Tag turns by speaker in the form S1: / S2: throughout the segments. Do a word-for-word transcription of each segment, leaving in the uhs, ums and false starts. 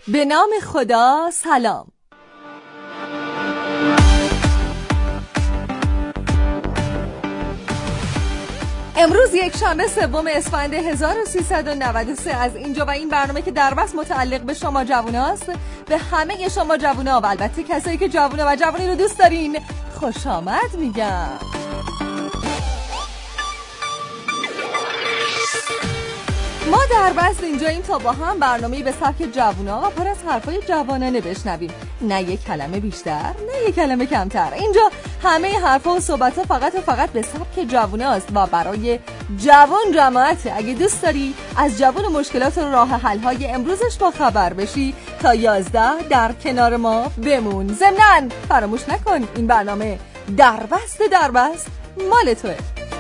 S1: به نام خدا سلام. امروز یک شنبه سوم اسفند هزار و سیصد و نود و سه از اینجا و این برنامه که در بس متعلق به شما جووناست، به همه شما جوونا و البته کسایی که جوونا و جوانی رو دوست دارین خوش آمد میگم. ما در بس اینجاییم تا با هم برنامه‌ای به سبک جوونا و پر از حرفای جوانانه بشنویم. نه یک کلمه بیشتر، نه یک کلمه کمتر. اینجا همه حرفا و صحبت‌ها فقط و فقط به سبک جووناست و برای جوان جماعت. اگه دوست داری از جوون و مشکلات و راه حل‌های امروزش با خبر بشی تا یازده در کنار ما بمون. ضمناً فراموش نکن این برنامه دربست دربست مال توه.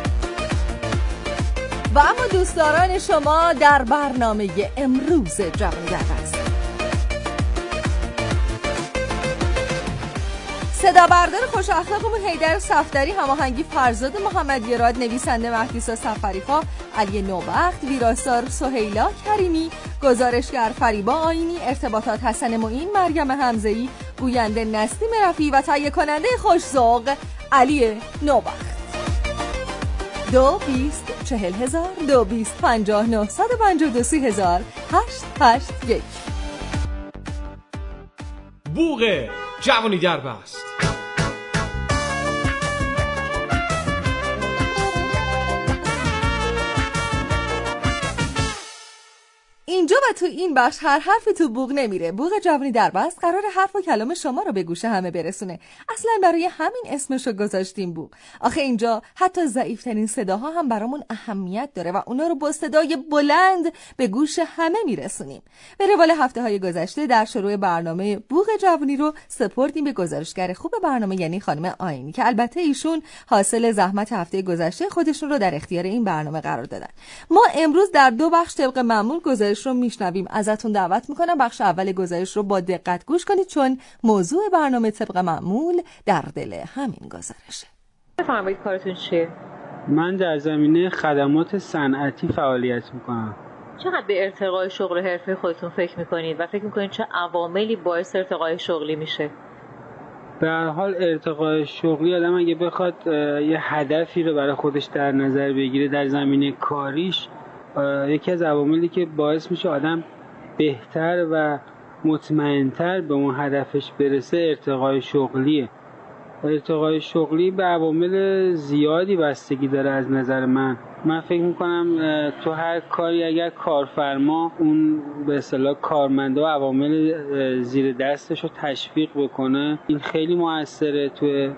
S1: و اما دوستداران شما در برنامه امروز جوان دربست، صدا بردار خوش اخلاقمون حیدر صفدری، هماهنگی فرزاد محمدیراد، نویسنده مهدیسا سفریخا، علی نوبخت، ویراستار سهیلا کریمی، گزارشگر فریبا آینی، ارتباطات حسن معین، مریم حمزه‌ای، گوینده نسیم رفیعی و تهیه کننده خوش‌ذوق علی نوبخت. دو بیست چهل هزار دو بیست پنجاه نه صد و پنجاه و دو سی هزار هشت هشت یک.
S2: بوق جوانی دربست.
S1: اینجا و تو این بخش هر حرفی تو بوق نمیره. بوق جوانی دربست قرار حرف و کلام شما رو به گوش همه برسونه. اصلا برای همین اسمشو گذاشتیم بوق. آخه اینجا حتی ضعیفترین صداها هم برامون اهمیت داره و اونا رو با صدای بلند به گوش همه میرسونیم. به روال هفته های گذشته در شروع برنامه بوق جوانی رو سپردیم به گزارشگر خوب برنامه، یعنی خانم آینی، که البته ایشون حاصل زحمت هفته گذشته خودشون رو در اختیار این برنامه قرار دادن. ما امروز در دو بخش طبق معمول گزارش رو میشنویم. ازتون دعوت میکنم بخش اول گزارش رو با دقت گوش کنید چون موضوع برنامه طبق معمول در دل همین گزارشه.
S3: بفرمایید کارتون چیه؟
S4: من در زمینه خدمات صنعتی فعالیت میکنم.
S3: چقدر به ارتقای شغل و حرفه خودتون فکر میکنید و فکر میکنید چه عواملی باعث ارتقای شغلی میشه؟
S4: به هر حال ارتقای شغلی آدم اگه بخواد یه هدفی رو برای خودش در نظر بگیره در زمینه کاریش، یکی از عواملی که باعث میشه آدم بهتر و مطمئن‌تر به اون هدفش برسه ارتقای شغلیه. ارتقای شغلی به عوامل زیادی بستگی داره از نظر من. من فکر میکنم تو هر کاری اگر کارفرما اون به اصطلاح کارمنده و عوامل زیر دستش رو تشویق بکنه، این خیلی موثره تو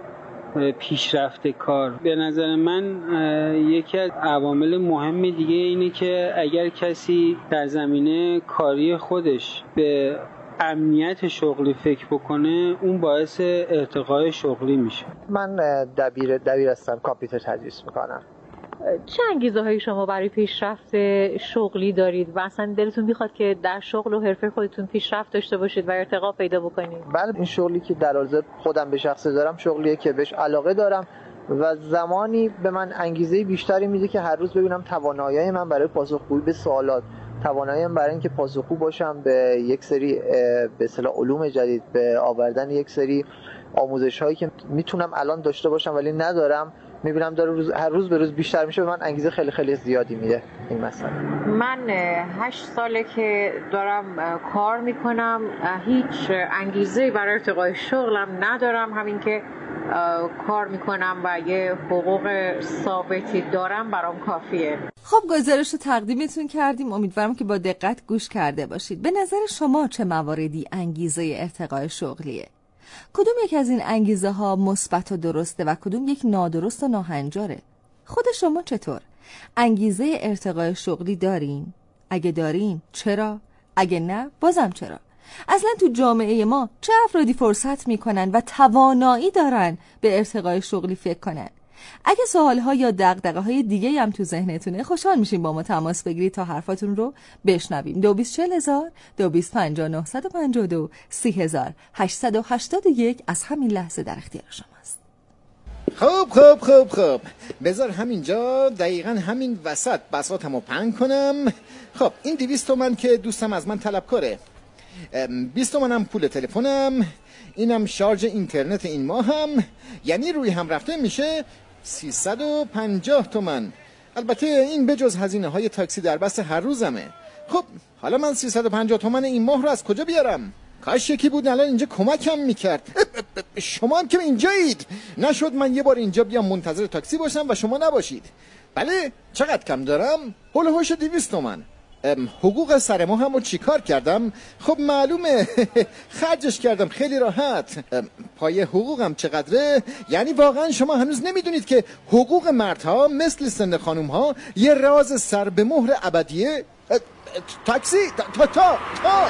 S4: پیشرفت کار. به نظر من یکی از عوامل مهم دیگه اینه که اگر کسی در زمینه کاری خودش به امنیت شغلی فکر بکنه، اون باعث ارتقای شغلی میشه.
S5: من دبیر دبیر هستم، کامپیوتر تدریس میکنم.
S3: چه انگیزه هایی شما برای پیشرفت شغلی دارید و اصلا دلتون میخواد که در شغل و حرفه خودتون پیشرفت داشته باشید و ارتقا پیدا بکنید؟
S5: بله، این شغلی که در حال خودم به شخصه دارم شغلیه که بهش علاقه دارم و زمانی به من انگیزه بیشتری میده که هر روز ببینم توانایی من برای پاسخگویی به سوالات، تواناییم برای اینکه پاسخگو باشم به یک سری به اصطلاح علوم جدید، به آوردن یک سری آموزش هایی که میتونم الان داشته باشم ولی ندارم، میبینم داره روز هر روز به روز بیشتر میشه، به من انگیزه خیلی خیلی زیادی میده این مسئله.
S3: من هشت ساله که دارم کار میکنم، هیچ انگیزه برای ارتقای شغلم ندارم، همین که کار میکنم و یه حقوق ثابتی دارم برام کافیه.
S1: خب گزارش رو تقدیمتون کردیم، امیدوارم که با دقت گوش کرده باشید. به نظر شما چه مواردی انگیزه ارتقای شغلیه؟ کدوم یک از این انگیزه ها مثبت و درسته و کدوم یک نادرست و ناهنجاره؟ خود شما چطور؟ انگیزه ارتقای شغلی دارین؟ اگه دارین چرا؟ اگه نه بازم چرا؟ اصلا تو جامعه ما چه افرادی فرصت میکنن و توانایی دارن به ارتقای شغلی فکر کنن؟ اگه سوال‌ها یا دغدغه‌های دیگه هم تو ذهنتونه، خوشحال میشیم با ما تماس بگیرید تا حرفاتون رو بشنویم. دو بیست چهل هزار دو بیست پنجاه نه صد و پنجاه و دو سی هزار هشتصد و هشتاد و یک از همین لحظه در اختیار شماست.
S6: خوب خوب خوب خوب بذار همینجا دقیقاً همین وسط بساطمو پهن کنم. خب این دویست تومن که دوستم از من طلب کنه، بیست تومنم پول تلفنم، اینم شارژ اینترنت این ماه هم، یعنی روی هم رفته میشه سیصد و پنجاه تومن. البته این بجز هزینه های تاکسی در بس هر روزمه. خب حالا من سیصد و پنجاه تومن این ماه رو از کجا بیارم؟ کاش یکی بود الان اینجا کمکم میکرد. شما هم که اینجایید، نشد من یه بار اینجا بیام منتظر تاکسی باشم و شما نباشید. بله چقدر کم دارم؟ هول هوش دویست تومن. حقوق سر ماه هم رو چی کار کردم؟ خب معلومه خرجش کردم خیلی راحت. پای حقوقم چقدره؟ یعنی واقعا شما هنوز نمیدونید که حقوق مردها مثل سن خانومها یه راز سر به مهر ابدیه؟ تاکسی تا تا تا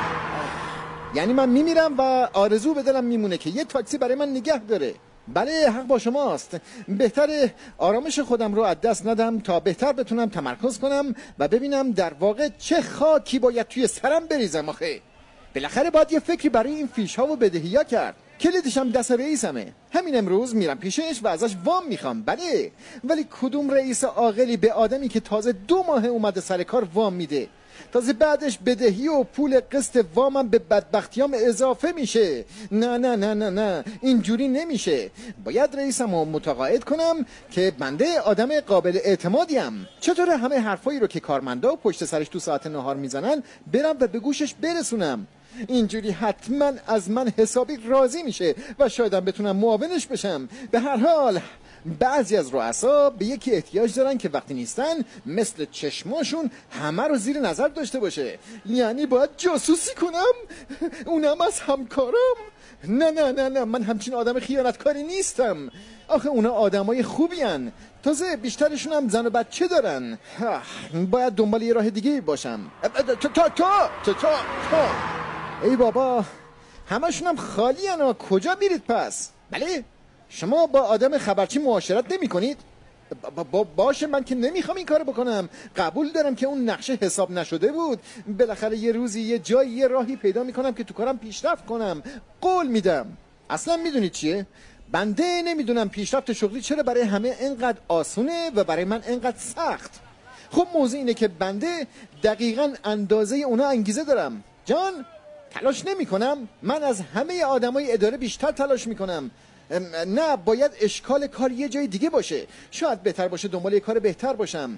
S6: یعنی من میمیرم و آرزو به دلم میمونه که یه تاکسی برای من نگه داره. بله حق با شماست. بهتره آرامش خودم رو از دست ندم تا بهتر بتونم تمرکز کنم و ببینم در واقع چه خاکی باید توی سرم بریزم. آخه بالاخره باید یه فکری برای این فیش ها و بدهی ها کرد. کلیدش هم دست رئیسمه. همین امروز میرم پیشش و ازش وام میخوام. بله ولی کدوم رئیس عاقلی به آدمی که تازه دو ماه اومده سر کار وام میده؟ تازه بعدش بدهی و پول قسط وامم به بدبختیام اضافه میشه. نه نه نه نه نه اینجوری نمیشه. باید رئیسم رو متقاعد کنم که بنده آدم قابل اعتمادیم. چطوره همه حرفایی رو که کارمندا پشت سرش تو ساعت نهار میزنن برم و به گوشش برسونم. اینجوری حتما از من حسابی راضی میشه و شایدم بتونم معاونش بشم. به هر حال بعضی از رؤسا به یکی احتیاج دارن که وقتی نیستن مثل چشماشون همه رو زیر نظر داشته باشه. یعنی باید جاسوسی کنم، اونم از همکارم. نه نه نه نه من همچین آدم خیانتکاری نیستم. آخه اونا آدمای خوبی هن. تازه بیشترشون هم زن و بچه دارن. باید دنبال یه راه دیگه باشم. تا تا تا تا تا ای بابا همشون هم خالی هن. کجا میرید پس؟ بله شما با آدم خبرچی معاشرت نمی کنید؟ با با باشه من که نمیخوام این کارو بکنم. قبول دارم که اون نقشه حساب نشده بود. بالاخره یه روزی یه جایی یه راهی پیدا میکنم که تو کارم پیشرفت کنم. قول میدم. اصلا میدونید چیه؟ بنده نمیدونم پیشرفت شغلی چرا برای همه انقدر آسونه و برای من انقدر سخت. خب موضوع اینه که بنده دقیقاً اندازه اونا انگیزه دارم. جان تلاش نمی کنم. من از همه آدمای اداره بیشتر تلاش میکنم. نه باید اشکال کار یه جای دیگه باشه. شاید بهتر باشه دنبال یه کار بهتر باشم.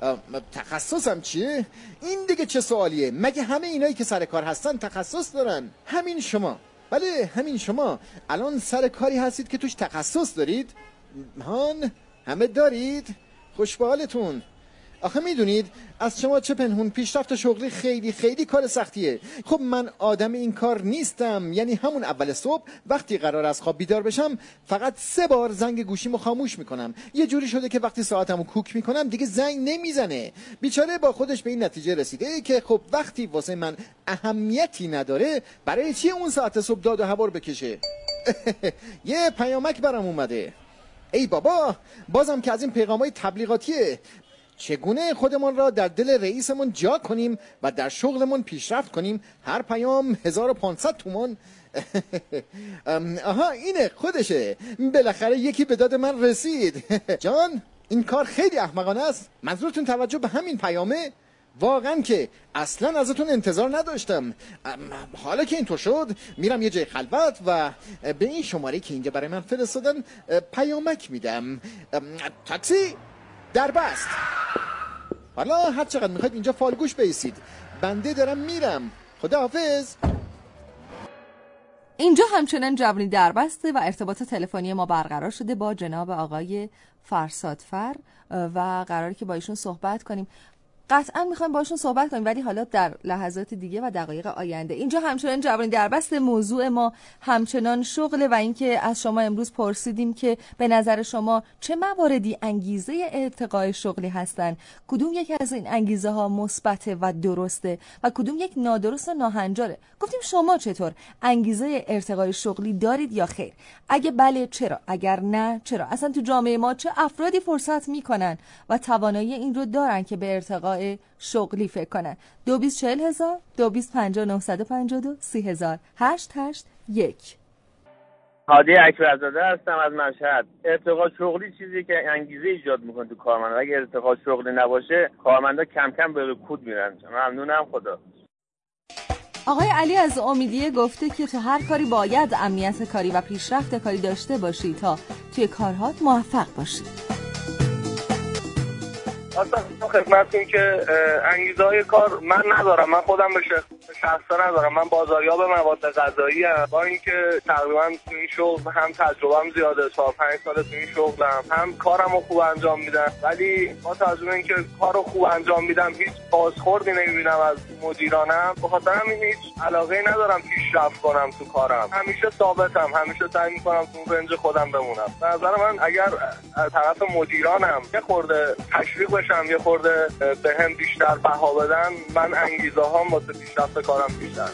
S6: تخصصم چیه؟ این دیگه چه سوالیه؟ مگه همه اینایی که سر کار هستن تخصص دارن؟ همین شما. بله همین شما الان سر کاری هستید که توش تخصص دارید؟ هان همه دارید؟ خوش به حالتون. آخه میدونید از شما چه پنهون پیشرفت شغلی خیلی خیلی کار سختیه. خب من آدم این کار نیستم. یعنی همون اول صبح وقتی قرار از خواب بیدار بشم فقط سه بار زنگ گوشیمو خاموش میکنم. یه جوری شده که وقتی ساعتمو کوک میکنم دیگه زنگ نمیزنه. بیچاره با خودش به این نتیجه رسیده که خب وقتی واسه من اهمیتی نداره برای چی اون ساعت صبح داد و هوار بکشه. یه پیامک برام اومده. ای بابا بازم که از این پیغامای تبلیغاتیه. چگونه خودمون را در دل رئیسمون جا کنیم و در شغلمون پیشرفت کنیم. هر پیام هزار و پانصد تومان. آها اینه خودشه. بالاخره یکی به داد من رسید. جان این کار خیلی احمقانه است. منظورتون توجه به همین پیامه؟ واقعا که اصلا ازتون انتظار نداشتم. حالا که اینطور شد میرم یه جای خلوت و به این شماره که اینجا برای من فرستادن پیامک میدم. تاکسی در بست. حالا هر چقدر میخواید اینجا فالگوش بیستید. بنده دارم میرم. خداحافظ.
S1: اینجا همچنان جوانی در بسته و ارتباط تلفنی ما برقرار شده با جناب آقای فرسادفر و قراره که با ایشون صحبت کنیم. قطعا میخوایم باشون صحبت کنیم ولی حالا در لحظات دیگه و دقایق آینده. اینجا همچنان جوانی در بست. موضوع ما همچنان شغله و اینکه از شما امروز پرسیدیم که به نظر شما چه مواردی انگیزه ارتقای شغلی هستن، کدوم یک از این انگیزه ها مثبت و درسته و کدوم یک نادرست و ناهنجاره. گفتیم شما چطور انگیزه ارتقای شغلی دارید یا خیر؟ اگه بله چرا؟ اگر نه چرا؟ اصلا تو جامعه ما چه افرادی فرصت میکنن و توانایی این رو دارن که به ارتقای شغلی فکر کنن؟ دو بیست چهل هزار، دو بیست پنجاه نهصد و پنجاه و دو، سی هزار، هشت هشت یک.
S7: هادی اکبرزاده هستم از مشهد. ارتقا شغلی چیزی که انگیزه ایجاد میکنه تو کارمندا. اگه ارتقا شغلی نباشه کارمندا کم کم به رکود میرن. ممنونم. خدا
S1: آقای علی از امیدیه گفته که تو هر کاری باید امنیت کاری و پیشرفت کاری داشته باشی تا توی کارهات موفق باشی.
S8: اصلا خدمتتون که انگیزه های کار من ندارم، من خودم به شخصا ندارم. من بازاریاب مواد غذایی ام، با اینکه تقریبا تو این شغل هم تجربه‌ام زیاده، چهار پنج ساله تو این شغلم، هم کارمو خوب انجام میدم، ولی با توجه به اینکه کارو خوب انجام میدم هیچ بازخوردی نمیبینم از مدیرانم. به خاطر همین هیچ علاقه‌ای ندارم پیشرفت کنم تو کارم. همیشه ثابتم، همیشه سعی میکنم تو رنج خودم بمونم. به نظر من اگر از طرف مدیرانم یه خورده تشویق بشم، یه خورده بهم بیشتر بها بدن، من انگیزه هام واسه پیشرفت کارم بیشتر.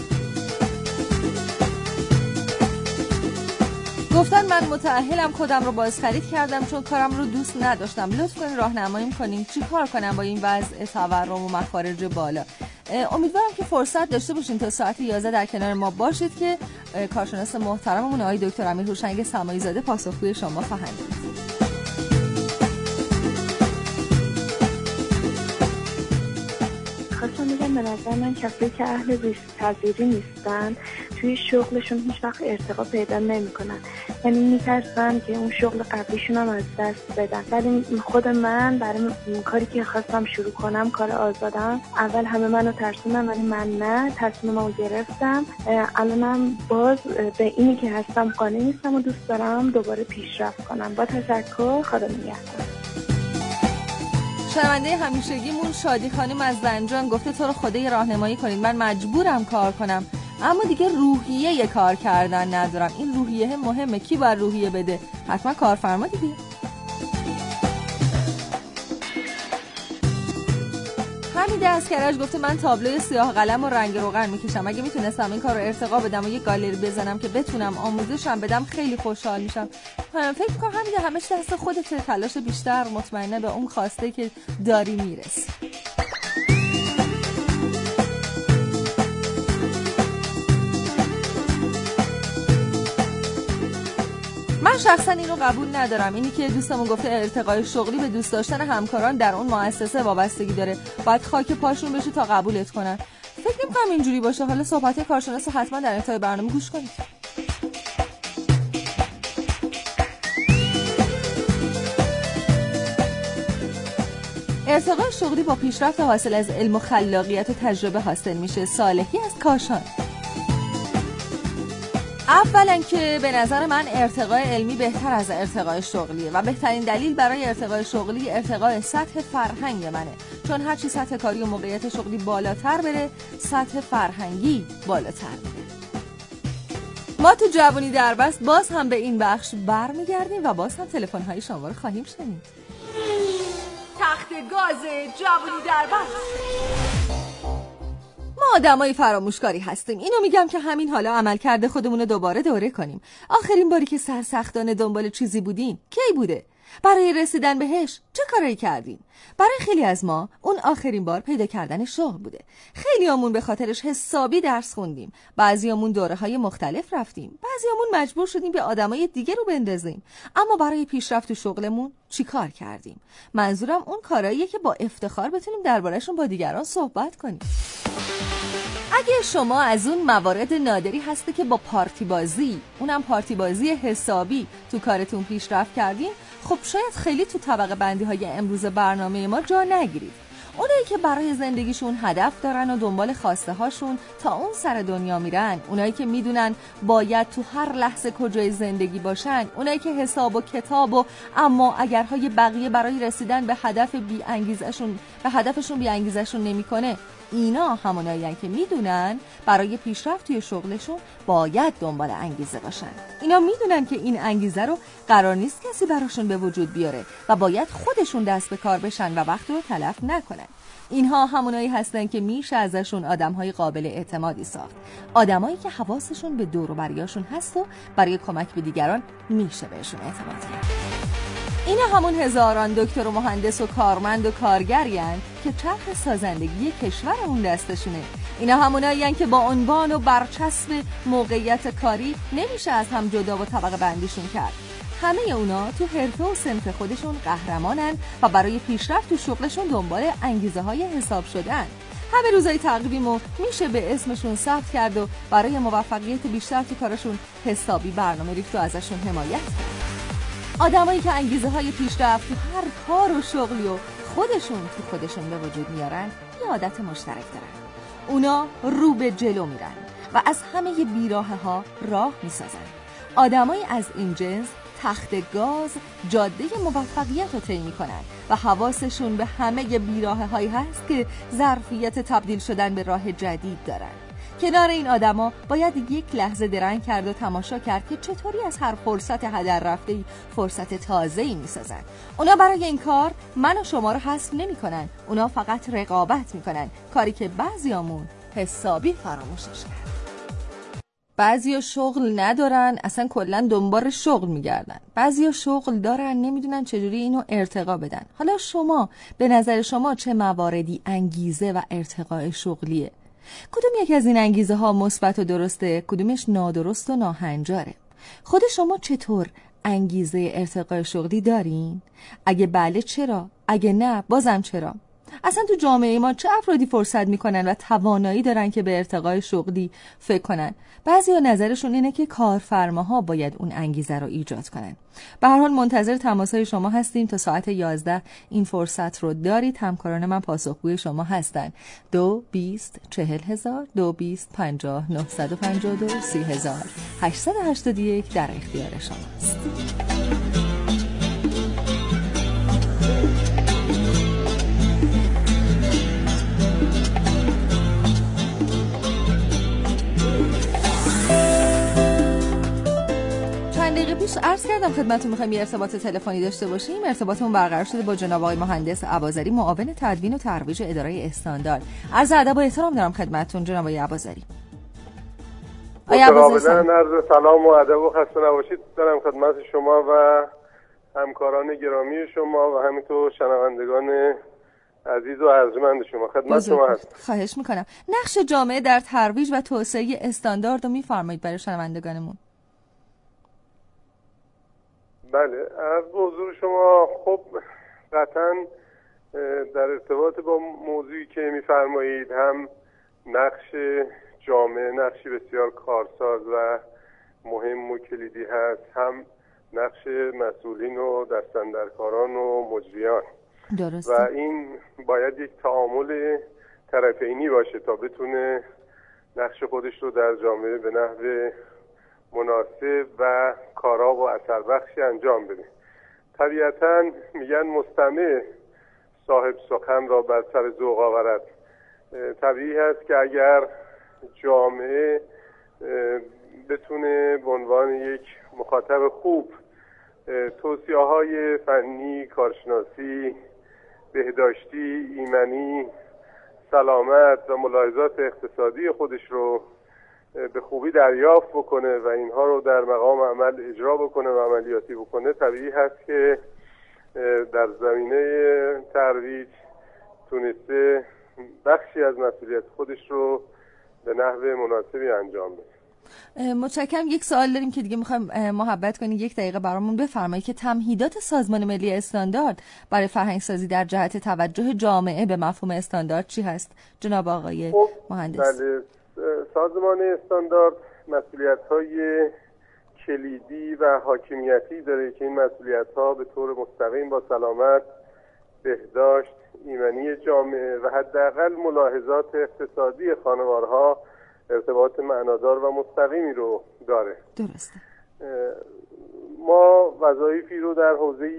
S1: گفتن من متأهلم، خودم رو باز خرید کردم چون کارم رو دوست نداشتم. لطف کنید راهنمایی کنین چی کار کنم با این وضع تورم و مخارج بالا. امیدوارم که فرصت داشته باشین تا ساعت یازده در کنار ما باشید که کارشناس محترممون آقای دکتر امیر هوشنگ سمایی زاده پاسخگوی شما خواهند بود.
S9: خواستم بگم به نظر من کسایی که اهل ریسک پذیری نیستن توی شغلشون هیچ وقت ارتقا پیدا نمی‌کنن، یعنی میترسن که اون شغل قبلیشون هم از دست بدن. ولی خود من برای کاری که خواستم شروع کنم، کار آزادم، اول همه منو ترسوندن ولی من نه، تصمیممو گرفتم. الانم باز به اینی که هستم قانع نیستم و دوست دارم دوباره پیشرفت کنم. با تشکر، خدا نگهدار.
S1: شنونده همیشگیمون شادی خانم از زنجان گفته تو رو خدای راهنمایی کنید، من مجبورم کار کنم اما دیگه روحیه یه کار کردن ندارم. این روحیه مهمه، کی باید روحیه بده؟ حتما کارفرما دیگه. حمید از کرج گفته من تابلوی سیاه قلم و رنگ روغن میکشم، اگه میتونستم این کار رو ارتقا بدم و یه گالری بزنم که بتونم آموزشم بدم خیلی خوشحال میشم. فکر میکنم همین همه چیز دست خودت، تلاش بیشتر، مطمئنه به اون خواسته که داری میرسی. من شخصا اینو قبول ندارم، اینی که دوستمون گفته ارتقای شغلی به دوست داشتن همکاران در اون مؤسسه وابستگی داره، باید خاک پاشون بشه تا قبولت کنن. فکر نمی‌کنم اینجوری باشه. حالا صحبت کارشناس رو حتما در انتهای برنامه گوش کنید. ارتقای شغلی با پیشرفت حاصل از علم و خلاقیت و تجربه حاصل میشه. صالحی از کاشان. اولا که به نظر من ارتقای علمی بهتر از ارتقای شغلیه و بهترین دلیل برای ارتقای شغلی ارتقای سطح فرهنگ منه، چون هرچی سطح کاری و موقعیت شغلی بالاتر بره سطح فرهنگی بالاتر بره. ما تو جوانی در بس باز هم به این بخش برمیگردیم و باز هم تلفن‌های شما رو خواهیم شنید. تخت گاز جوانی در بس. ما آدمای فراموشکاری هستیم. اینو میگم که همین حالا عمل کرده خودمون رو دوباره دوره کنیم. آخرین باری که سرسختانه دنبال چیزی بودین کی بوده؟ برای رسیدن بهش چه کاری کردیم؟ برای خیلی از ما اون آخرین بار پیدا کردن شغل بوده. خیلیامون به خاطرش حسابی درس خوندیم، بعضیامون دوره‌های مختلف رفتیم، بعضیامون مجبور شدیم به آدمای دیگه رو بندازیم. اما برای پیشرفت تو شغلمون چی کار کردیم؟ منظورم اون کاراییه که با افتخار بتونیم درباره‌شون با دیگران صحبت کنیم. اگه شما از اون موارد نادری هستی که با پارتی بازی، اونم پارتی بازی حسابی، تو کارتون پیشرفت کردین، خب شاید خیلی تو طبقه بندی های امروز برنامه ما جا نگیرید. اونایی که برای زندگیشون هدف دارن و دنبال خواسته هاشون تا اون سر دنیا میرن، اونایی که میدونن باید تو هر لحظه کجای زندگی باشن، اونایی که حساب و کتاب و اما اگرهای بقیه برای رسیدن به هدف بی انگیزشون به هدفشون بی انگیزشون نمیکنه، اینا همونایین که میدونن برای پیشرفت توی شغلشون باید دنبال انگیزه باشن. اینا میدونن که این انگیزه رو قرار نیست کسی براشون به وجود بیاره و باید خودشون دست به کار بشن و وقت رو تلف نکنن. اینها همونایی هستن که میشه ازشون آدمهای قابل اعتمادی ساخت، آدمایی که حواسشون به دور و بریاشون هست و برای کمک به دیگران میشه بهشون اعتماد کرد. اینا همون هزاران دکتر و مهندس و کارمند و کارگرین که چرخ سازندگی کشورمون دستشونه. اینا همونایین که با عنوان و برچسب موقعیت کاری نمیشه از هم جدا و طبقه بندیشون کرد. همه اونا تو حرفه و صنف خودشون قهرمانن و برای پیشرفت تو شغلشون دنبال انگیزه های حساب شدن. همه روزای تعقیبیمو میشه به اسمشون ثبت کرد و برای موفقیت بیشتر تو کارشون حسابی برنامه ریخت و ازشون حمایت کرد. آدمایی که انگیزه های پیشرفت تو هر کار و شغلی و خودشون تو خودشون به وجود میارن یه عادت مشترک دارن. اونا رو به جلو میرن و از همه بیراهه ها راه میسازن. آدمایی از این جنس تخت گاز جاده موفقیت رو طی میکنن و حواسشون به همه بیراهه هایی هست که ظرفیت تبدیل شدن به راه جدید دارن. کنار این آدما باید یک لحظه درنگ کرد و تماشا کرد که چطوری از هر فرصت هدر رفته‌ای فرصت تازه‌ای میسازن. اونا برای این کار من و شما رو حذف نمی‌کنن. اونا فقط رقابت می‌کنن، کاری که بعضیامون حسابی فراموشش کرد. بعضیا شغل ندارن، اصلا کلا دنبال شغل میگردن. بعضیا شغل دارن، نمیدونن چجوری اینو ارتقا بدن. حالا شما به نظر شما چه مواردی انگیزه و ارتقاء شغلیه؟ کدوم یک از این انگیزه ها مثبت و درسته، کدومش نادرست و ناهنجاره؟ خود شما چطور انگیزه ارتقاء شغلی دارین؟ اگه بله چرا؟ اگه نه بازم چرا؟ اصلا تو جامعه ما چه افرادی فرصت میکنن و توانایی دارن که به ارتقاء شغلی فکر کنن؟ بعضیا نظرشون اینه که کارفرماها باید اون انگیزه رو ایجاد کنن. به هر حال منتظر تماسهای شما هستیم. تا ساعت یازده این فرصت رو دارید. همکاران من پاسخگوی شما هستن. دو بیست چهل هزار، دو بیست پنجاه نهصد و پنجاه و دو، سی هزار هشتصد و هشتاد و یک در اختیار شماست. پیش عرض کردم خدمتتون می‌خوایم یه ارتباط تلفنی داشته باشیم. ارتباطمون برقرار شده با جناب آقای مهندس اباظری، معاون تدوین و ترویج اداره استاندارد. عرض ادب و احترام دارم خدمتتون جناب آقای اباظری.
S10: آقای اباظری، عرض سلام و ادب و خسته نباشید دارم خدمت شما و همکاران گرامی شما و همینطور شنوندگان عزیز و ارجمند شما. خدمت شما هستم.
S1: خواهش می‌کنم. نقش جامعه در ترویج و توسعه استاندارد رو می‌فرمایید برای شنوندگانمون؟
S10: بله، عرض به حضور شما. خب قطعا در ارتباط با موضوعی که میفرمایید هم نقش جامعه نقشی بسیار کارساز و مهم و کلیدی هست، هم نقش مسئولین و دستاندرکاران و مجریان.
S1: درسته.
S10: و این باید یک تعامل طرفینی باشه تا بتونه نقش خودش رو در جامعه به نحو مناسب و کارا و اثر بخشی انجام بده. طبیعتاً میگن مستمع صاحب سخن را بر سر ذوق آورد. طبیعی هست که اگر جامعه بتونه به عنوان یک مخاطب خوب توصیه‌های فنی، کارشناسی، بهداشتی، ایمنی، سلامت و ملاحظات اقتصادی خودش رو به خوبی دریافت بکنه و اینها رو در مقام عمل اجرا بکنه و عملیاتی بکنه، طبیعی هست که در زمینه ترویج تونسته بخشی از مسئولیت خودش رو به نحو مناسبی انجام بده.
S1: متشکرم. یک سوال داریم که دیگه میخوایم محبت کنید یک دقیقه برامون بفرمایید که تمهیدات سازمان ملی استاندارد برای فرهنگ سازی در جهت توجه جامعه به مفهوم استاندارد چی هست جناب آقای
S10: خب
S1: مهندس؟
S10: بله، سازمان استاندارد مسئولیت‌های کلیدی و حاکمیتی داره که این مسئولیت‌ها به طور مستقیم با سلامت، بهداشت، ایمنی جامعه و حداقل ملاحظات اقتصادی خانوارها ارتباط معنادار و مستقیمی رو داره.
S1: درسته.
S10: ما وظایفی رو در حوزه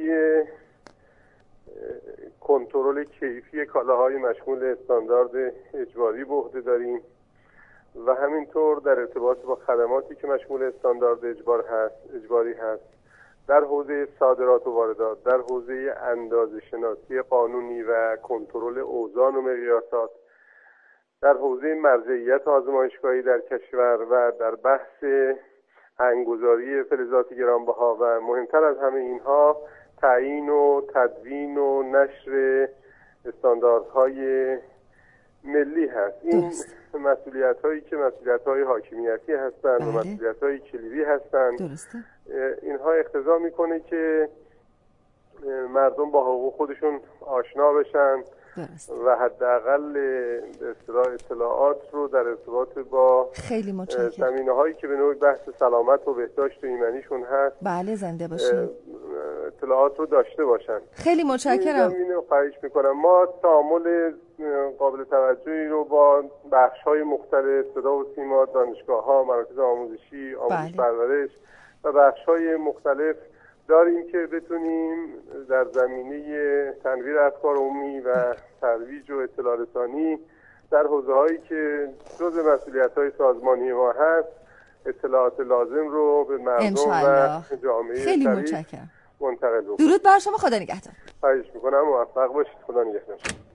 S10: کنترل کیفی کالاهای مشمول استاندارد اجباری به عهده داریم و همینطور در ارتباط با خدماتی که مشمول استاندارد اجبار هست اجباری هست در حوزه صادرات و واردات، در حوزه اندازه‌شناسی قانونی و کنترل اوزان و مقیاسات، در حوزه مرجعیت آزمایشگاهی در کشور و در بحث هنگگذاری فلزات گرانبها و مهمتر از همه اینها تعیین و تدوین و نشر استانداردهای ملی هست. این مسئولیت هایی که مسئولیت های حاکمیتی هستند و مسئولیت های کلیدی هستند.
S1: درسته.
S10: اینها اقتضا میکنه که مردم با حقوق خودشون آشنا بشن،
S1: درست.
S10: و حداقل به اصطلاح اطلاعات رو در ارتباط با
S1: خیلی متشکرم
S10: زمینه‌هایی که به نوعی بحث سلامت و بهداشت و ایمنیشون هست
S1: بله زنده باشین
S10: اطلاعات رو داشته باشن.
S1: خیلی متشکرم.
S10: اینو خواهش میکنم. ما تعامل قابل توجهی رو با بخش‌های مختلف صدا و سیما، دانشگاه‌ها، مراکز آموزشی، آموزش پرورش و بخش‌های مختلف داریم که بتونیم در زمینه تنویر افکار عمومی و ترویج و اطلاع رسانی در حوزه‌هایی که جزء مسئولیت‌های سازمانی ما هست اطلاعات لازم رو به مردم و جامعه
S1: خیلی متشکرم
S10: منتقل بکنیم.
S1: درود بر شما، خدا نگهدار.
S10: خواهش می‌کنم موفق باشید. خدا نگهدار.